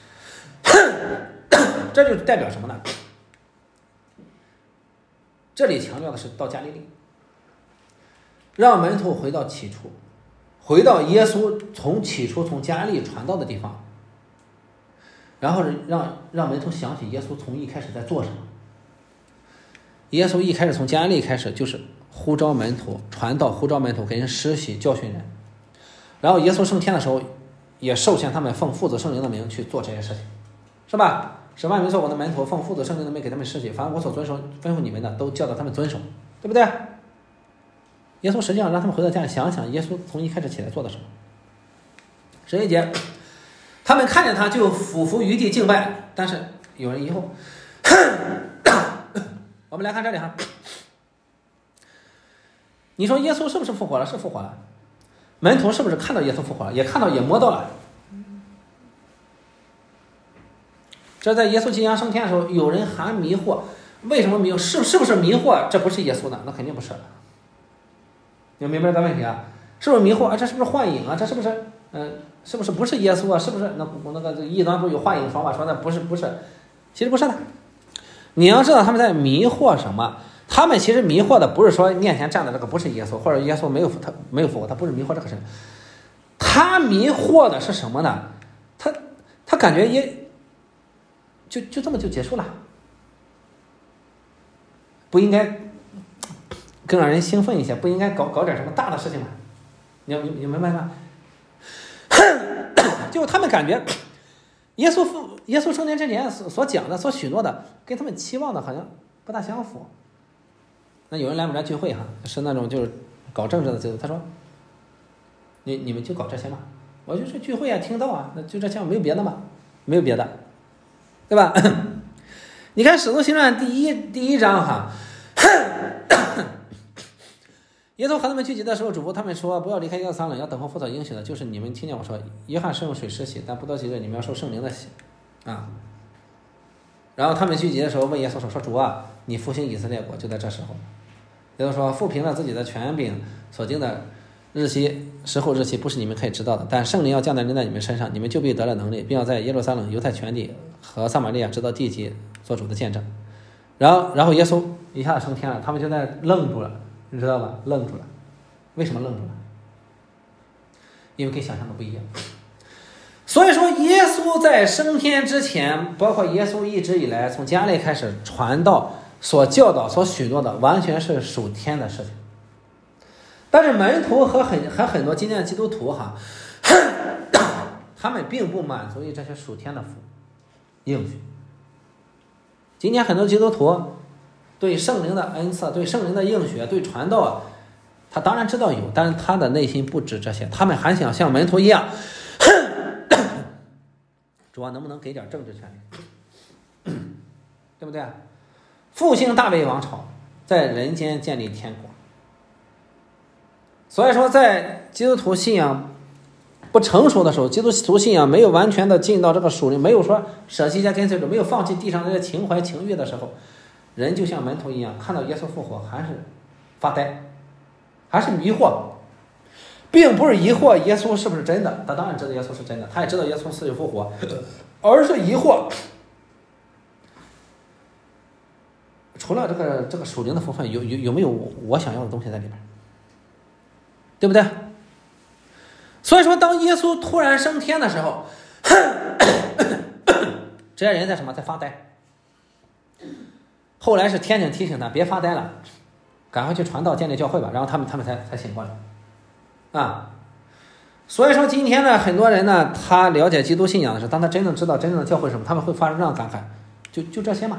这就代表什么呢？这里强调的是到加利利，让门徒回到起初，回到耶稣从起初从加利利传道的地方，然后让让门徒想起耶稣从一开始在做什么。耶稣一开始从加利利开始就是呼召门徒传道，呼召门徒给人施洗教训人，然后耶稣升天的时候也授权他们奉父子圣灵的名去做这些事情，是吧？使万民做我的门徒，奉父子圣灵的名给他们施洗，凡我所遵守吩咐你们的都教导他们遵守，对不对？耶稣实际上让他们回到家里想想耶稣从一开始起来做的什么。十一节，他们看见他就俯伏于地敬拜，但是有人疑惑。我们来看这里哈，你说耶稣是不是复活了？是复活了。门徒是不是看到耶稣复活了？也看到，也摸到了。这在耶稣即将升天的时候，有人还迷惑，为什么迷惑？是是不是迷惑？这不是耶稣的，那肯定不是。你明白这个问题啊？是不是迷惑啊？这是不是幻影啊？这是不是嗯、呃，是不是不是耶稣啊？是不是那那个异端不是有幻影说法说的不是不是？其实不是的。你要知道他们在迷惑什么？他们其实迷惑的不是说面前站的这个不是耶稣，或者耶稣没有他没有复活，他不是迷惑这个事。他迷惑的是什么呢？他他感觉耶。就就这么就结束了，不应该更让人兴奋一些，不应该搞搞点什么大的事情吗？你你你明白吗？就他们感觉耶稣复耶稣升天之前所所讲的、所许诺的，跟他们期望的好像不大相符。那有人来我们这聚会哈，是那种就是搞政治的制度，他说：“你你们就搞这些嘛，我就是聚会啊，听道啊，那就这些，没有别的嘛，没有别的。”对吧？你看《使徒行传》第一第一章哈，耶稣和他们聚集的时候，嘱咐他们说：“不要离开耶路撒冷，要等候父所应许的，就是你们听见我说，约翰是用水施洗，但不到几日，你们要受圣灵的洗。”啊。然后他们聚集的时候问耶稣说：“说主啊，你复兴以色列国，就在这时候。”耶稣说：“复凭了自己的权柄所经的日期时候日期不是你们可以知道的，但圣灵要降在临在你们身上，你们就必得了能力，并要在耶路撒冷、犹太全地和撒玛利亚直到地极做主的见证。”然后，然后耶稣一下子升天了，他们就在愣住了，你知道吧？愣住了。为什么愣住了？因为跟想象的不一样。所以说，耶稣在升天之前，包括耶稣一直以来从加利开始传道、所教导、所许诺的，完全是属天的事情。但是门徒和很和很多今天的基督徒哈，他们并不满足于这些属天的福应许。今天很多基督徒对圣灵的恩赐、对圣灵的应许、对传道，他当然知道有，但是他的内心不止这些，他们还想像门徒一样，主啊，能不能给点政治权利？对不对？复兴大卫王朝，在人间建立天国。所以说，在基督徒信仰不成熟的时候，基督徒信仰没有完全的进到这个属灵，没有说舍弃一下跟随者，没有放弃地上这些情怀情欲的时候，人就像门徒一样，看到耶稣复活还是发呆，还是迷惑，并不是疑惑耶稣是不是真的，他当然知道耶稣是真的，他也知道耶稣死里复活，而是疑惑除了这个这个属灵的部分，有有有没有我想要的东西在里边，对不对？所以说，当耶稣突然升天的时候，这些人在什么？在发呆。后来是天警提醒他别发呆了，赶快去传道建立教会吧，然后他们他们才才醒过来啊。 所以说今天呢，很多人呢，他了解基督信仰的时候，当他真正知道真正的教会是什么，他们会发生这样的感慨，就就这些嘛，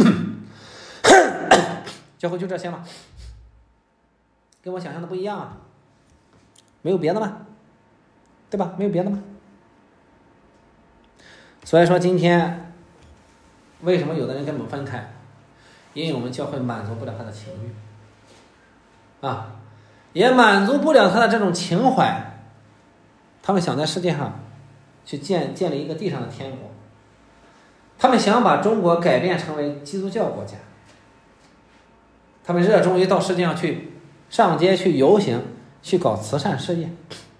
教会就这些嘛，跟我想象的不一样啊，没有别的嘛，对吧？没有别的嘛。所以说今天为什么有的人跟我们分开？因为我们教会满足不了他的情欲啊，也满足不了他的这种情怀。他们想在世界上去建建立一个地上的天国，他们想把中国改变成为基督教国家，他们热衷于到世界上去上街去游行，去搞慈善事业，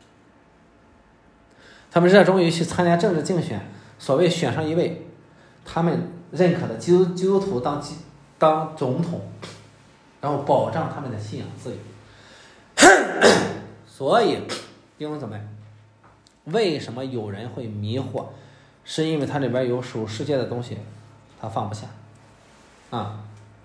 他们热衷于去参加政治竞选，所谓选上一位他们认可的基督基督徒当当总统，然后保障他们的信仰自由。所以弟兄姊妹，为什么有人会迷惑？是因为它里边有属世界的东西，他放不下啊。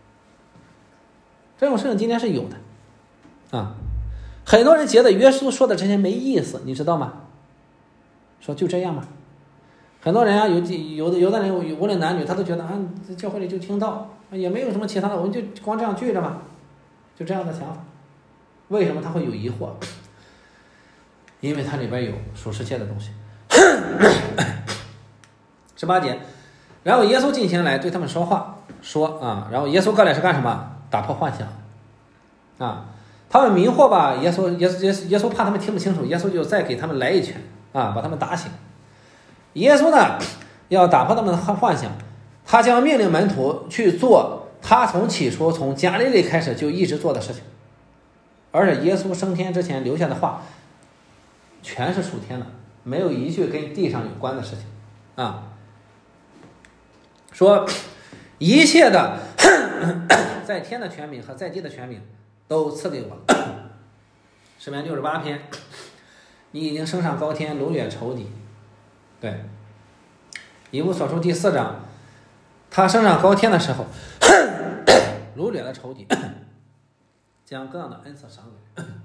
这种事情今天是有的啊。很多人觉得耶稣说的这些没意思，你知道吗？说就这样吧。很多人啊，有有的有的人无论男女，他都觉得啊，教会里就听到，也没有什么其他的，我们就光这样聚着嘛，就这样的想法。为什么他会有疑惑？因为它里边有属世界的东西。十八节，然后耶稣进前来对他们说话，说啊，然后耶稣过来是干什么？打破幻想啊！他们迷惑吧，耶稣耶稣耶稣耶稣怕他们听不清楚，耶稣就再给他们来一拳啊，把他们打醒。耶稣呢，要打破他们的幻想，他将命令门徒去做他从起初从加利利开始就一直做的事情，而且耶稣升天之前留下的话全是属天的，没有一句跟地上有关的事情啊。说一切的在天的权柄和在地的权柄都赐给我了。诗篇六十八篇，你已经升上高天，掳掠仇敌。对，以弗所书第四章，他升上高天的时候，掳掠了仇敌，将各样的恩赐赏给人。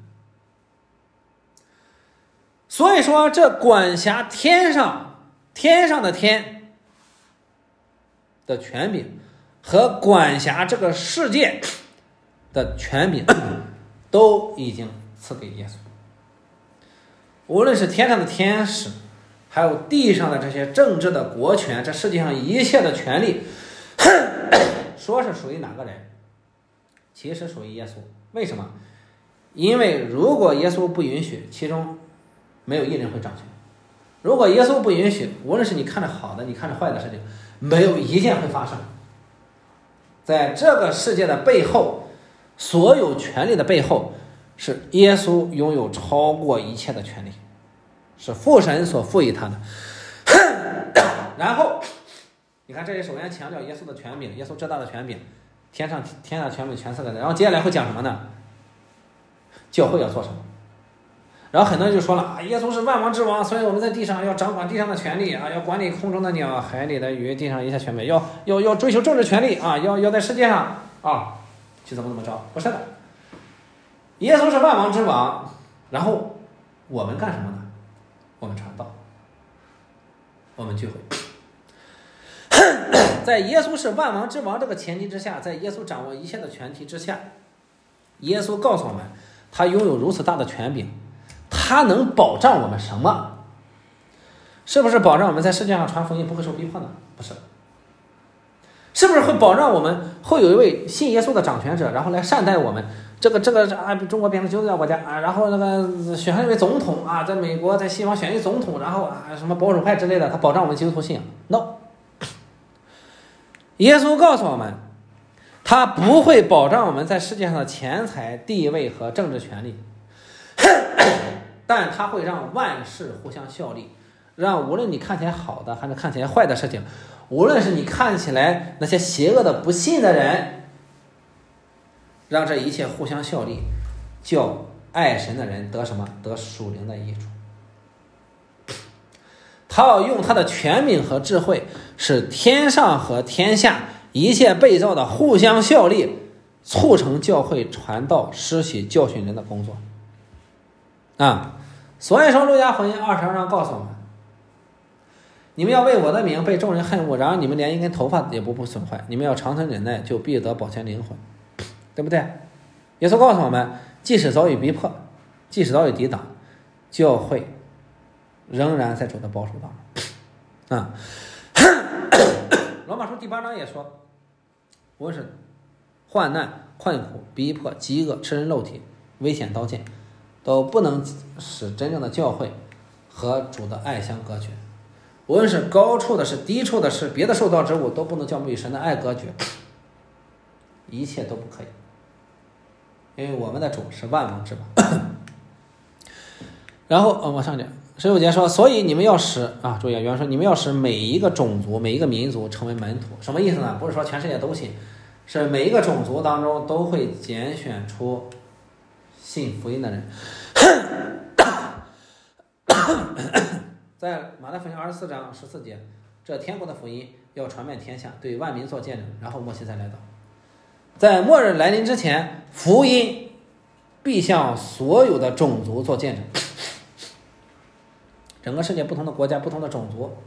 所以说，这管辖天上天上的天的权柄和管辖这个世界的权柄都已经赐给耶稣。无论是天上的天使，还有地上的这些政治的国权，这世界上一切的权利，说是属于哪个人？其实属于耶稣。为什么？因为如果耶稣不允许，其中没有一人会掌权。如果耶稣不允许，无论是你看着好的，你看着坏的事情，没有一件会发生。在这个世界的背后，所有权力的背后，是耶稣拥有超过一切的权利，是父神所赋予他的。然后你看，这里首先强调耶稣的权柄，耶稣这大的权柄，天上天上权柄全赐给他。然后接下来会讲什么呢？教会要做什么？然后很多人就说了啊，耶稣是万王之王，所以我们在地上要掌管地上的权利啊，要管理空中的鸟、海里的鱼、地上一切权柄，要要要追求政治权利啊，要要在世界上啊去怎么怎么着？不是的，耶稣是万王之王，然后我们干什么呢？我们传道，我们聚会。在耶稣是万王之王这个前提之下，在耶稣掌握一切的权体之下，耶稣告诉我们，他拥有如此大的权柄。他能保障我们什么？是不是保障我们在世界上传福音不会受逼迫呢？不是。是不是会保障我们会有一位信耶稣的掌权者，然后来善待我们？这个这个啊，中国变成基督教国家啊，然后那个选上一位总统啊，在美国在西方选一总统，然后啊什么保守派之类的，他保障我们基督徒信仰 ？No。耶稣告诉我们，他不会保障我们在世界上的钱财、地位和政治权利。但它会让万事互相效力，让无论你看起来好的还是看起来坏的事情，无论是你看起来那些邪恶的不信的人，让这一切互相效力，叫爱神的人得什么？得属灵的益处。他要用他的权柄和智慧，使天上和天下一切被造的互相效力，促成教会传道、施洗、教训人的工作。啊， 所以说路加福音二十二章告诉我们，你们要为我的名被众人恨恶，然而你们连一根头发也不不损坏，你们要长存忍耐，就必得保全灵魂，对不对？耶稣告诉我们，即使遭遇逼迫，即使遭遇抵挡，教会仍然在主的保守当中啊。罗马书第八章也说，无论是患难、困苦、逼迫、饥饿、吃人肉体、危险刀剑，都不能使真正的教会和主的爱相隔绝。无论是高处的是低处的是别的受造之物，都不能叫我们与神的爱隔绝，一切都不可以，因为我们的主是万王之王。然后呃，往上讲十六节说，所以你们要使啊，注意啊，原文说你们要使每一个种族每一个民族成为门徒，什么意思呢？不是说全世界都信，是每一个种族当中都会拣选出信福音的人。在马太福音二十四章十四节，这天国的福音要传遍天下，对万民做见证，然后末期才来到。在末日来临之前，福音必向所有的种族做见证，整个世界不同的国家不同的种族，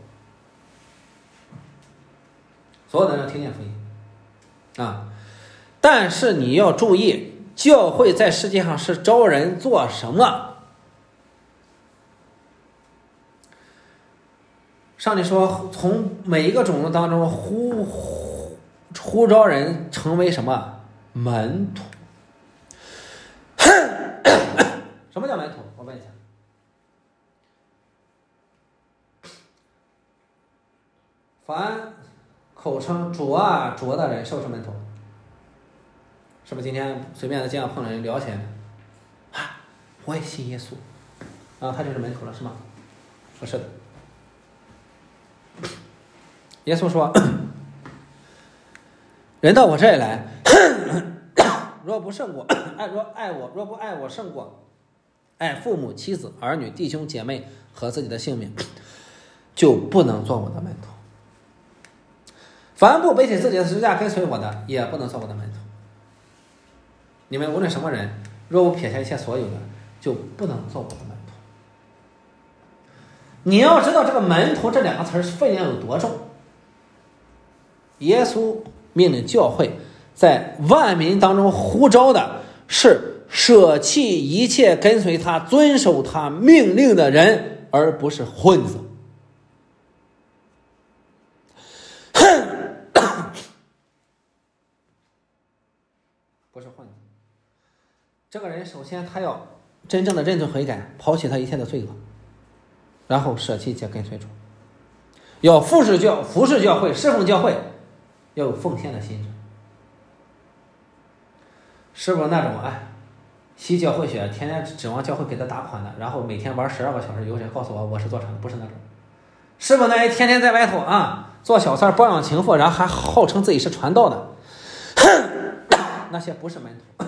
所有的人要听见福音啊！但是你要注意，教会在世界上是招人做什么？上帝说，从每一个种族当中呼呼呼召人成为什么门徒？什么叫门徒？我问一下。凡口称主啊主的人，是不是门徒？是不是今天随便的这样碰人聊起来啊？我也信耶稣啊，他就是门徒了，是吗？不是的。耶稣说，人到我这里来，若不胜过爱，若爱我，若不爱我胜过爱父母、妻子、儿女、弟兄、姐妹和自己的性命，就不能做我的门徒。凡不背起自己的十字架跟随我的，也不能做我的门徒。你们无论什么人，若不撇下一切所有的，就不能做我的门徒。你要知道这个门徒这两个词分量有多重。耶稣命令教会在万民当中呼召的是舍弃一切跟随他遵守他命令的人，而不是混子。不是混子。这个人首先他要真正的认罪悔改，抛弃他一切的罪恶，然后舍弃一切跟随主，要服侍教服侍教会，侍奉教会，要有奉献的心智。是不是那种哎吸教会血，天天指望教会给他打款的，然后每天玩十二个小时，有谁告诉我我是做成的？不是那种。是不是那天天在外头啊做小三包养情妇，然后还号称自己是传道的？那些不是门徒。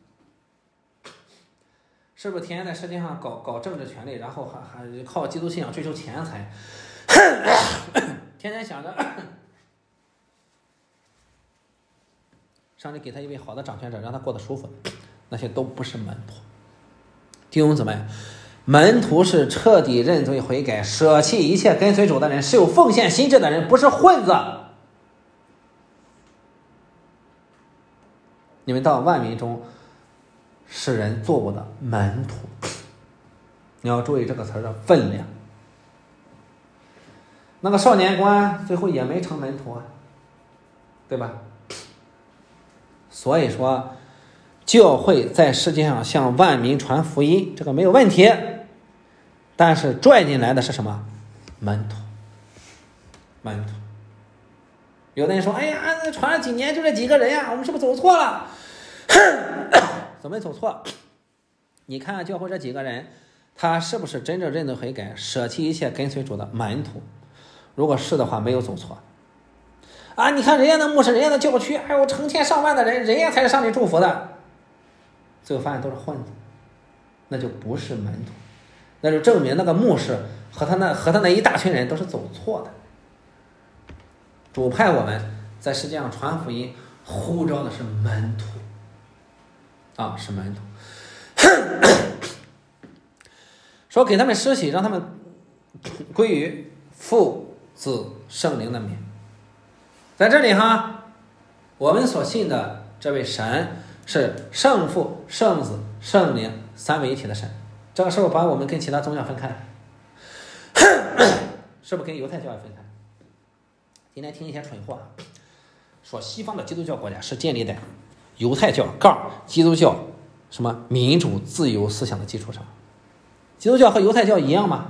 是不是天天在世界上搞搞政治权利，然后还还靠基督信仰追求钱财？天天想着上帝给他一位好的掌权者，让他过得舒服，那些都不是门徒。弟兄姊妹，门徒是彻底认罪悔改，舍弃一切跟随主的人，是有奉献心智的人，不是混子。你们到万民中使人做我的门徒，你要注意这个词的分量。那个少年官最后也没成门徒啊，对吧？所以说教会在世界上向万民传福音，这个没有问题，但是拽进来的是什么？门徒。门徒。有的人说，哎呀，传了几年就这几个人呀，我们是不是走错了？怎么走错？你看看教会这几个人，他是不是真正认罪悔改，舍弃一切跟随主的门徒？如果是的话，没有走错啊！你看人家的牧师，人家的教区，还有成千上万的人，人家才是上帝祝福的，最后发现都是混子，那就不是门徒，那就证明那个牧师和他那和他那一大群人都是走错的。主派我们在世界上传福音，呼召的是门徒啊，是门徒。 说给他们施洗，让他们归于父子圣灵的名。在这里哈，我们所信的这位神是圣父、圣子、圣灵三位一体的神。这个是不是把我们跟其他宗教分开？是不是跟犹太教也分开？今天听一些蠢话，说西方的基督教国家是建立在犹太教杠基督教什么民主自由思想的基础上。基督教和犹太教一样吗？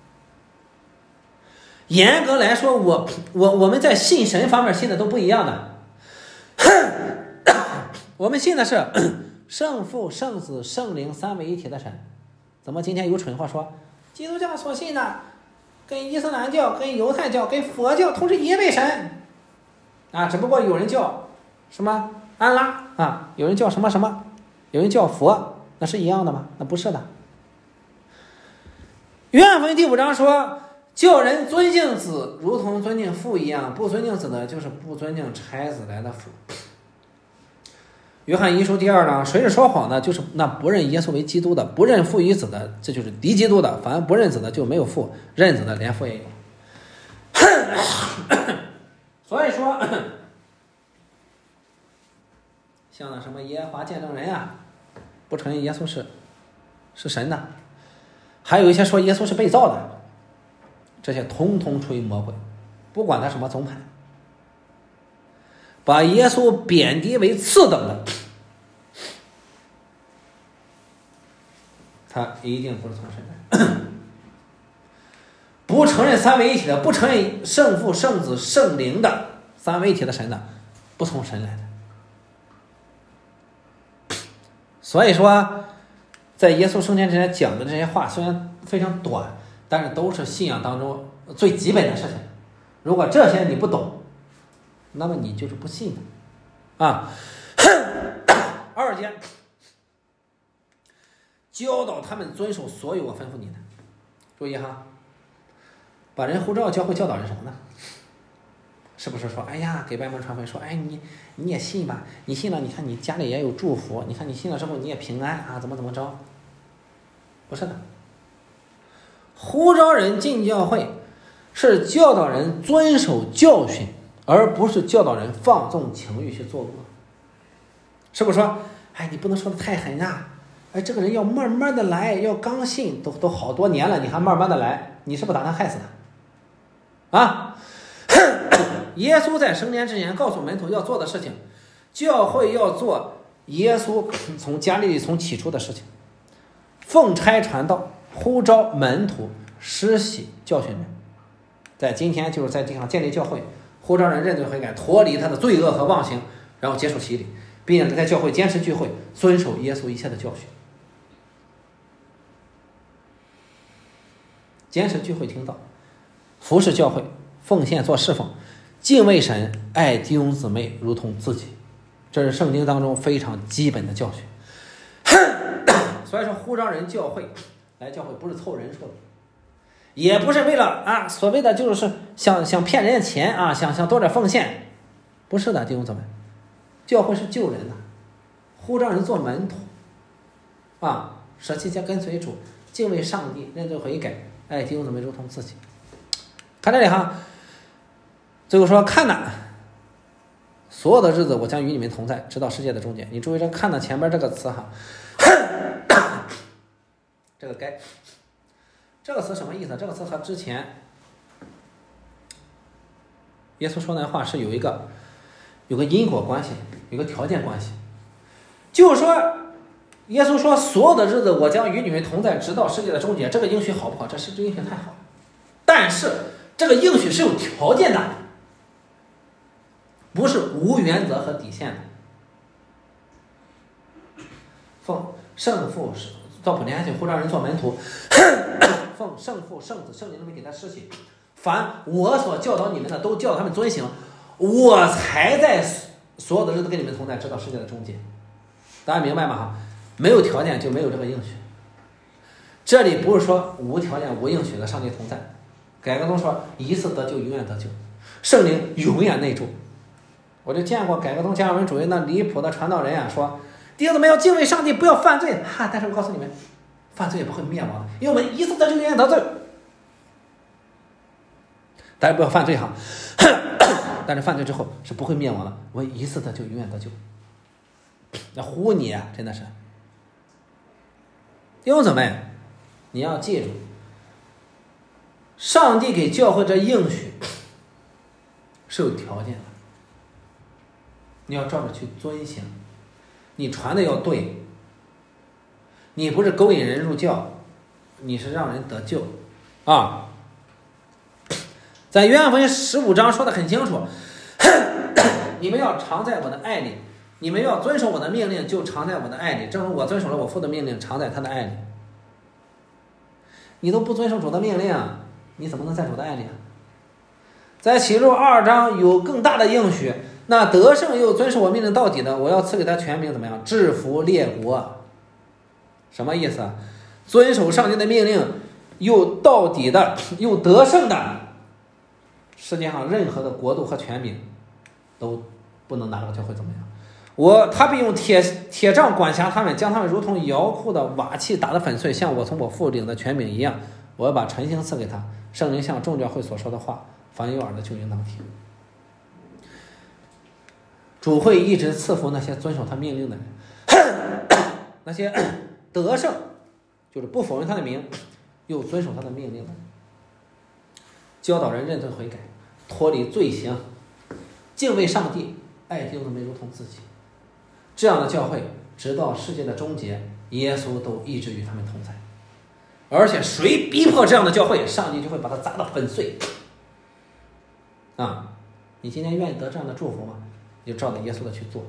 严格来说，我我我们在信神方面信的都不一样的。我们信的是圣父、圣子、圣灵三位一体的神。怎么今天有蠢话说基督教所信的跟伊斯兰教、跟犹太教、跟佛教同是一位神啊？只不过有人叫什么安拉啊，有人叫什么什么，有人叫佛，那是一样的吗？那不是的。约翰福音第五章说，叫人尊敬子如同尊敬父一样，不尊敬子的就是不尊敬差子来的父。约翰一书第二章，谁是说谎的，就是那不认耶稣为基督的，不认父与子的，这就是敌基督的，凡不认子的就没有父，认子的连父也有。所以说像那什么耶和华见证人啊，不承认耶稣是是神的，还有一些说耶稣是被造的，这些通通出于魔鬼，不管他什么宗派，把耶稣贬低为次等的，他一定不是从神来。不承认三位一体的，不承认圣父、圣子、圣灵的三位一体的神的，不从神来的。所以说在耶稣升天之前讲的这些话虽然非常短，但是都是信仰当中最基本的事情。如果这些你不懂，那么你就是不信的啊。二节，教导他们遵守所有我吩咐你的。注意哈，把人呼召教会教导人什么呢？是不是说，哎呀，给外门传福音，说，哎，你你也信吧，你信了，你看你家里也有祝福，你看你信了之后你也平安啊，怎么怎么着？不是的，呼召人进教会是教导人遵守教训，而不是教导人放纵情欲去做恶。是不是说，哎，你不能说的太狠啊，哎，这个人要慢慢的来，要刚信，都都好多年了，你还慢慢的来，你是不是打算害死他啊？耶稣在升天之前告诉门徒要做的事情，教会要做耶稣从加利利从起初的事情，奉差传道，呼召门徒，施洗教训人。在今天就是在地上建立教会，呼召人认罪悔改，脱离他的罪恶和妄行，然后接受洗礼，并且在教会坚持聚会，遵守耶稣一切的教训，坚持聚会听道，服侍教会，奉献做侍奉，敬畏神，爱弟兄姊妹如同自己，这是圣经当中非常基本的教训。所以说呼召人教会来教会不是凑人数的，也不是为了啊所谓的就是想想骗人家钱啊，想想多点奉献，不是的，弟兄姊妹，教会是救人的，呼召人做门徒啊，舍弃家跟随主，敬畏上帝，认罪悔改，爱弟兄姊妹如同自己。看这里哈，最后说看呐，所有的日子我将与你们同在，直到世界的终结。你注意这看呐前面这个词哈，这个该这个词什么意思？这个词和之前耶稣说那话是有一个有个因果关系，有个条件关系。就是说耶稣说所有的日子我将与你们同在，直到世界的终结。这个应许好不好？这是这应许太好了，但是这个应许是有条件的，不是无原则和底线的。奉圣父到普天下去呼召人做门徒，奉圣父圣子圣灵的名给他施洗，凡我所教导你们的都教导他们遵行，我才在所有的日子跟你们同在，直到世界的终结。大家明白吗？哈，没有条件就没有这个应许。这里不是说无条件无应许的上帝同在，改革宗说一次得救永远得救，圣灵永远内住。我就见过改革宗加尔文主义那离谱的传道人啊，说弟兄们要敬畏上帝，不要犯罪哈。但是我告诉你们， 犯罪也不会灭亡的，因为我们一次得救永远得罪。大家不要犯罪哈，但是犯罪之后是不会灭亡的，我一次得救永远得救。要唬你啊，真的是。弟兄姊妹，你要记住，上帝给教会这应许是有条件的，你要照着去遵行，你传的要对，你不是勾引人入教，你是让人得救啊。在约翰福音十五章说的很清楚，你们要常在我的爱里，你们要遵守我的命令，就常在我的爱里，正如我遵守了我父的命令，常在他的爱里。你都不遵守主的命令，你怎么能在主的爱里啊？在启示录二章有更大的应许，那得胜又遵守我命令到底的，我要赐给他权柄，怎么样？制服列国。什么意思啊？遵守上帝的命令又到底的又得胜的，世界上任何的国度和权柄都不能拿这个教会怎么样？我他必用铁铁杖管辖他们，将他们如同窑库的瓦器打得粉碎，像我从我父领的权柄一样。我要把晨星赐给他，圣灵像众教会所说的话，凡有耳的就应当听。主会一直赐福那些遵守他命令的人，那些得胜就是不否认他的名又遵守他的命令的人，教导人认罪悔改，脱离罪行，敬畏上帝，爱弟兄姊妹如同自己。这样的教会直到世界的终结，耶稣都一直与他们同在。而且谁逼迫这样的教会，上帝就会把它砸得粉碎啊！你今天愿意得这样的祝福吗？你就照着耶稣的去做。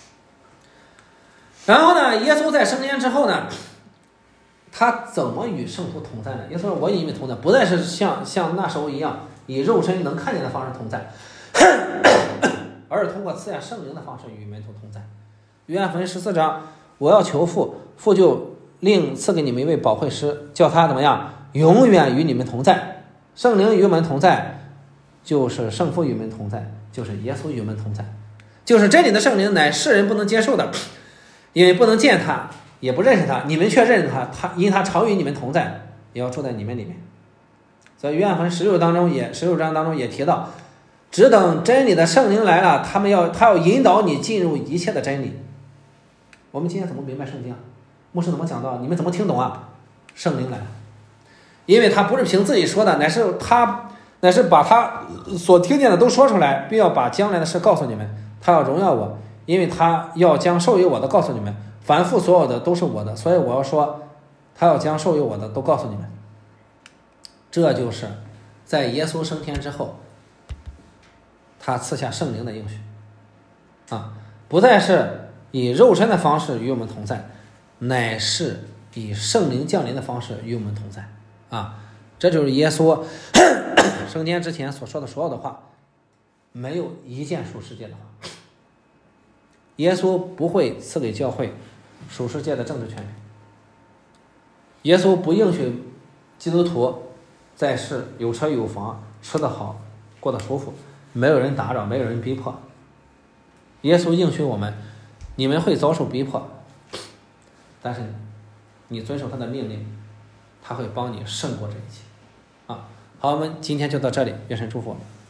然后呢，耶稣在升天之后呢，他怎么与圣徒同在呢？耶稣说：“我与你们同在，不再是像像那时候一样以肉身能看见的方式同在，而是通过赐下圣灵的方式与门徒同在。”约翰福音十四章，我要求父，父就另赐给你们一位保惠师，叫他怎么样，永远与你们同在。圣灵与我们同在，就是圣父与我们同在，就是耶稣与我们同在，就是真理的圣灵，乃世人不能接受的，因为不能见他，也不认识他，你们却认识他，他因他常与你们同在，也要住在你们里面。所以约翰福音十六当中也十六章当中也提到，只等真理的圣灵来了，他们要他要引导你进入一切的真理。我们今天怎么明白圣经啊？牧师怎么讲到？你们怎么听懂啊？圣灵来了，因为他不是凭自己说的，乃是他乃是把他所听见的都说出来，并要把将来的事告诉你们。他要荣耀我，因为他要将授予我的告诉你们。凡父所有的都是我的，所以我要说，他要将授予我的都告诉你们。这就是在耶稣升天之后，他赐下圣灵的应许啊，不再是以肉身的方式与我们同在，乃是以圣灵降临的方式与我们同在啊！这就是耶稣升天之前所说的所有的话，没有一件属世界的话。耶稣不会赐给教会属世界的政治权柄，耶稣不应许基督徒在世有车有房，吃得好，过得舒服，没有人打扰，没有人逼迫。耶稣应许我们，你们会遭受逼迫，但是你遵守他的命令，他会帮你胜过这一切啊！好，我们今天就到这里，愿神祝福我们。